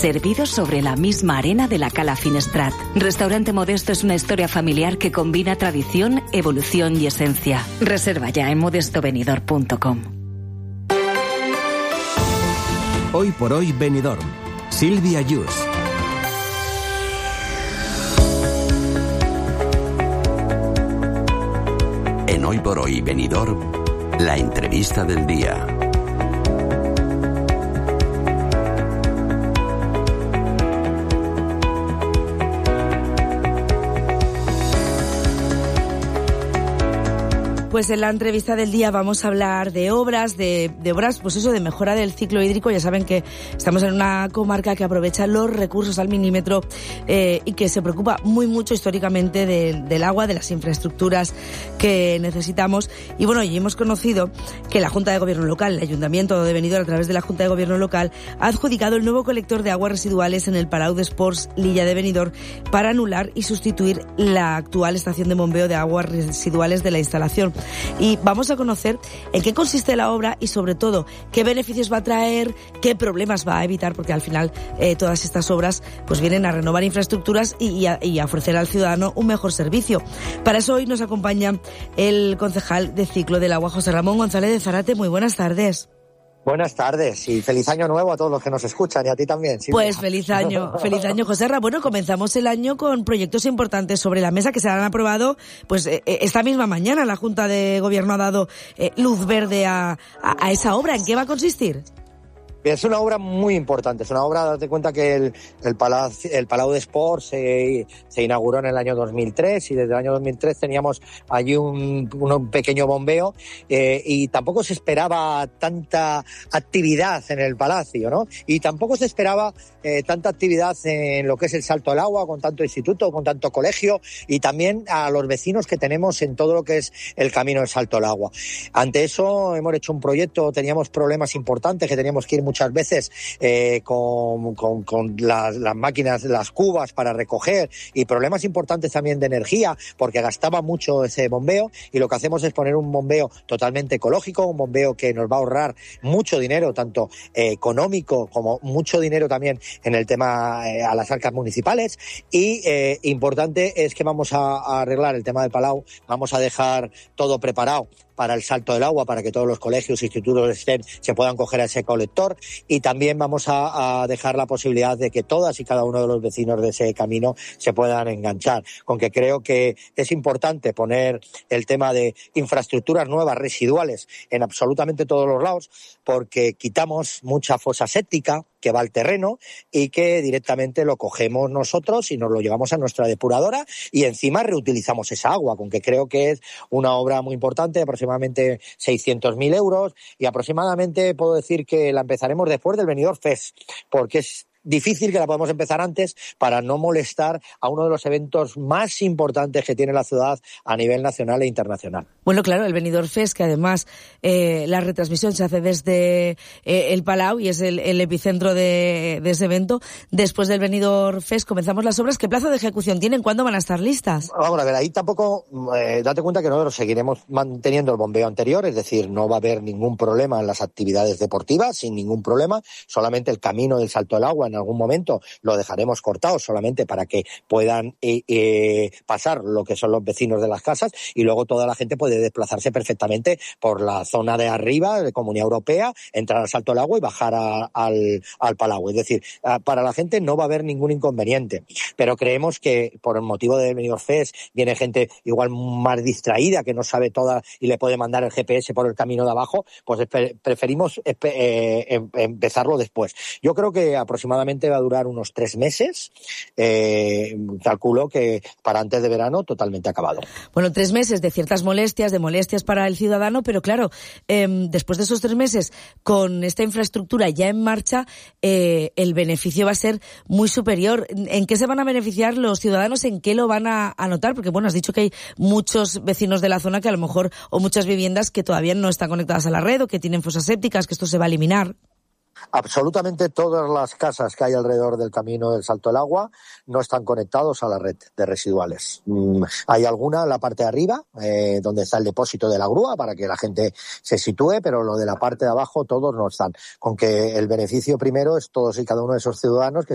servidos sobre la misma arena de la Cala Finestrat. Restaurante Modesto es una historia familiar que combina tradición, evolución y esencia. Reserva ya en modestobenidorm.com. Hoy por hoy Benidorm. Silvia Yus. En Hoy por hoy Benidorm, la entrevista del día. Pues en la entrevista del día vamos a hablar de obras, de obras, pues eso, de mejora del ciclo hídrico. Ya saben que estamos en una comarca que aprovecha los recursos al milímetro y que se preocupa mucho históricamente del agua, de las infraestructuras que necesitamos. Y bueno, y hemos conocido que la Junta de Gobierno Local, el Ayuntamiento de Benidorm, a través de la Junta de Gobierno Local, ha adjudicado el nuevo colector de aguas residuales en el Palau d'Esports L'Illa de Benidorm para anular y sustituir la actual estación de bombeo de aguas residuales de la instalación. Y vamos a conocer en qué consiste la obra y, sobre todo, qué beneficios va a traer, qué problemas va a evitar, porque al final todas estas obras pues vienen a renovar infraestructuras y a ofrecer al ciudadano un mejor servicio. Para eso hoy nos acompaña el concejal de Ciclo del Agua, José Ramón González de Zárate. Muy buenas tardes. Buenas tardes y feliz año nuevo a todos los que nos escuchan y a ti también, Silvia. Pues feliz año, José Ramón. Bueno, comenzamos el año con proyectos importantes sobre la mesa que se han aprobado pues esta misma mañana. La Junta de Gobierno ha dado luz verde a esa obra. ¿En qué va a consistir? Es una obra muy importante, es una obra, date cuenta que el Palau d'Esports se inauguró en el año 2003 y desde el año 2003 teníamos allí un pequeño bombeo y tampoco se esperaba tanta actividad en el palacio, ¿no? Y tampoco se esperaba tanta actividad en lo que es el salto al agua, con tanto instituto, con tanto colegio y también a los vecinos que tenemos en todo lo que es el camino del salto al agua. Ante eso hemos hecho un proyecto, teníamos problemas importantes que teníamos que ir muchas veces con las máquinas, las cubas para recoger y problemas importantes también de energía porque gastaba mucho ese bombeo y lo que hacemos es poner un bombeo totalmente ecológico, un bombeo que nos va a ahorrar mucho dinero, tanto económico como mucho dinero también en el tema a las arcas municipales y importante es que vamos a arreglar el tema del Palau, vamos a dejar todo preparado para el salto del agua, para que todos los colegios e institutos se puedan coger a ese colector y también vamos a dejar la posibilidad de que todas y cada uno de los vecinos de ese camino se puedan enganchar, con que creo que es importante poner el tema de infraestructuras nuevas residuales en absolutamente todos los lados porque quitamos mucha fosa séptica que va al terreno y que directamente lo cogemos nosotros y nos lo llevamos a nuestra depuradora y encima reutilizamos esa agua, con que creo que es una obra muy importante, aproximadamente 600.000 euros y aproximadamente puedo decir que la empezaremos después del Benidorm Fest, porque es difícil que la podamos empezar antes para no molestar a uno de los eventos más importantes que tiene la ciudad a nivel nacional e internacional. Bueno, claro, el Benidorm Fest, que además la retransmisión se hace desde el Palau y es el epicentro de ese evento. Después del Benidorm Fest comenzamos las obras. ¿Qué plazo de ejecución tienen? ¿Cuándo van a estar listas? Vamos a ver, ahí tampoco, date cuenta que nosotros seguiremos manteniendo el bombeo anterior, es decir, no va a haber ningún problema en las actividades deportivas, sin ningún problema, solamente el camino del salto al agua en algún momento lo dejaremos cortado solamente para que puedan pasar lo que son los vecinos de las casas y luego toda la gente puede desplazarse perfectamente por la zona de arriba de Comunidad Europea, entrar al salto al agua y bajar al Palau. Es decir, para la gente no va a haber ningún inconveniente, pero creemos que por el motivo del Benidorm Fest viene gente igual más distraída que no sabe toda y le puede mandar el GPS por el camino de abajo, pues preferimos empezarlo después. Yo creo que aproximadamente va a durar unos 3 meses, calculo que para antes de verano totalmente acabado. Bueno, 3 meses de ciertas molestias, para el ciudadano, pero claro, después de esos 3 meses, con esta infraestructura ya en marcha, el beneficio va a ser muy superior. ¿En qué se van a beneficiar los ciudadanos? ¿En qué lo van a notar? Porque bueno, has dicho que hay muchos vecinos de la zona que a lo mejor, o muchas viviendas que todavía no están conectadas a la red o que tienen fosas sépticas, que esto se va a eliminar. Absolutamente todas las casas que hay alrededor del camino del Salto del Agua no están conectados a la red de residuales. Hay alguna en la parte de arriba, donde está el depósito de la grúa, para que la gente se sitúe, pero lo de la parte de abajo todos no están. Con que el beneficio primero es todos y cada uno de esos ciudadanos que